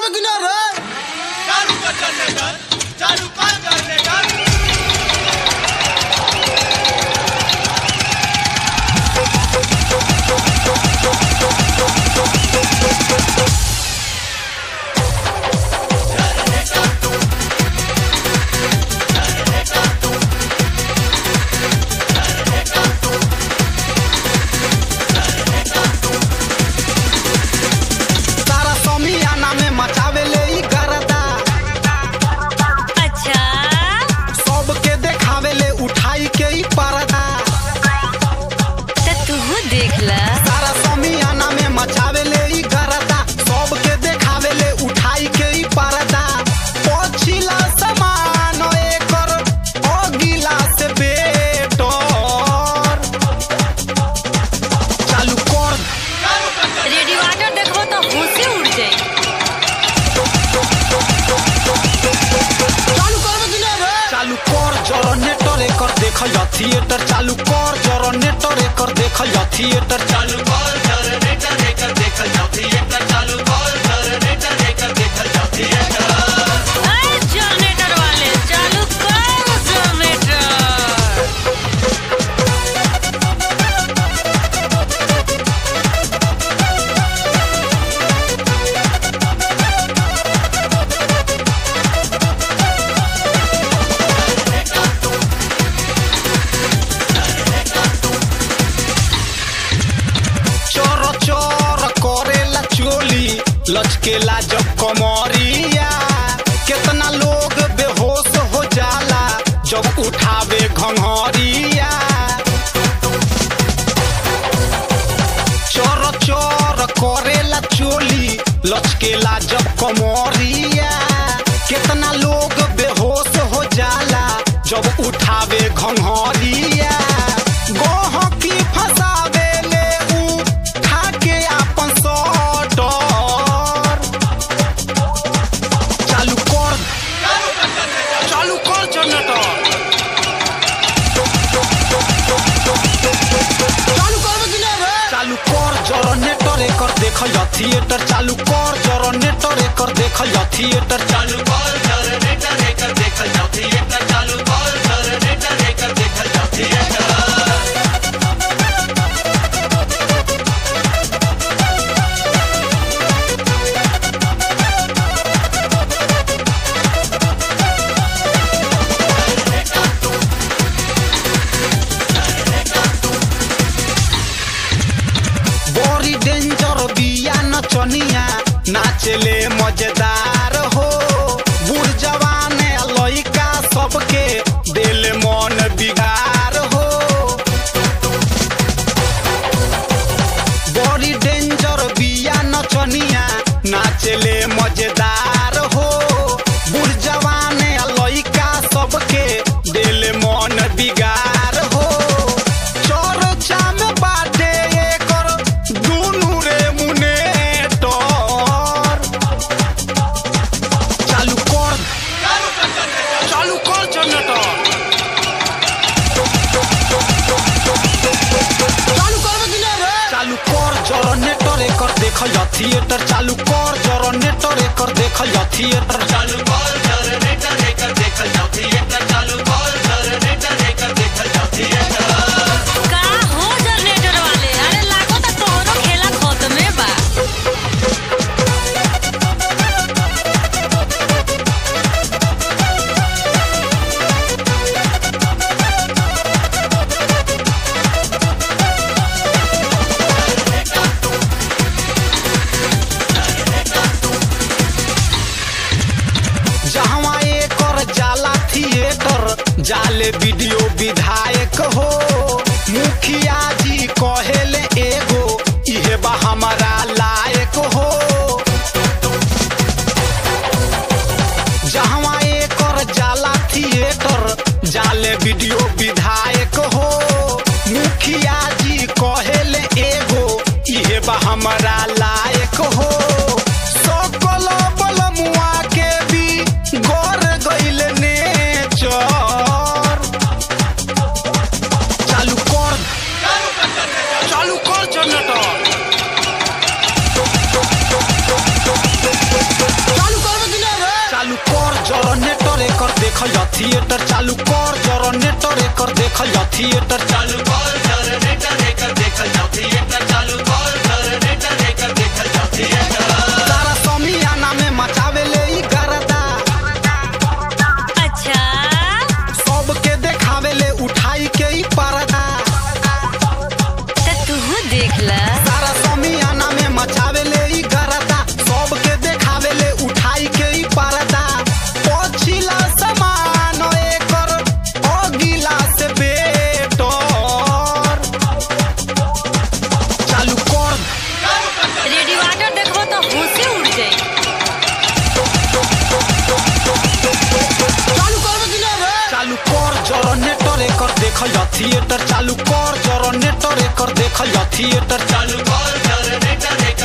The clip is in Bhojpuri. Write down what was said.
करबे कि ना रे चालू कर जनरेटर चालू कर जनरेटर थिएटर चालू कर जनरेटर एकर देखल जा थिएटर चालू कर जनरेटर एकर देखल जा थिएटर चालू कर जनरेटर एकर देखल जा थिएटर ए जनरेटर वाले चालू कर जनरेटर लचकेला जब कमरिया कितना लोग बेहोश हो जाला जब उठावे घंघरिया चोर चोर करेला चोली लचकेला जब कमरिया कितना लोग बेहोश हो जाला जब उठावे घंघरिया गोहकी फसावे ले उठा के अपन देखल जा थिएटर चालू कर जनरेटर एकर देखल जा थिएटर चालू कर जनरेटर एकर देखल जा थिएटर चालू कर जनरेटर एकर देखल जा थिएटर नाचले मजेदार हो बूढ़ जवान लइका सबके दिल मन बिगार हो बड़ी डेंजर बिया नचनिया नाचले मजेदार हो बूढ़ जवान लइका सबके दिल मन बिगार हो चर्चा में बाटे एकर दुनू रे मुने देखल जा थिएटर चालू कर जनरेटर एकर देखल जा थिएटर चालू कर जनरेटर एकर देखल जा थिएटर चालू कर जनरेटर एकर देखल जा थिएटर का हो जनरेटर वाले अरे लागो त तोरो खेला खत्मे बा जाले वीडियो विधायक हो मुखिया जी कहेले एगो इहे बा हमारा लायक हो जहाँ एकर जाला थिएटर जाले वीडियो विधायक हो मुखिया जी कहेले एगो इहे बा हमारा लायक हो सकल बलमुआ के भी गोर गइल नेचर देखल जा थिएटर चालू कर जनरेटर एकर देखल जा थिएटर चालू कर जनरेटर एकर देखल जाओ थिएटर चालू कर जनरेटर एकर देखल जाओ थिएटर सारा समियाना में मचावे ले ई गरदा अच्छा सबके देखावे ले उठाई के ई पर्दा तो तू देख ला सारा समियाना में मचावे ले ई गरदा सबके देखावे ले उठाई के ई पर्दा पछिला समान एकर अगिला से बेटर चालू कर रेडिएटर देखबो तो होशे उड़ जाई। चालू कर जनरेटर एकर देखल जा थिएटर चालू कर जनरेटर एकर देखल जा थिएटर चालू कर जनरेटर एकर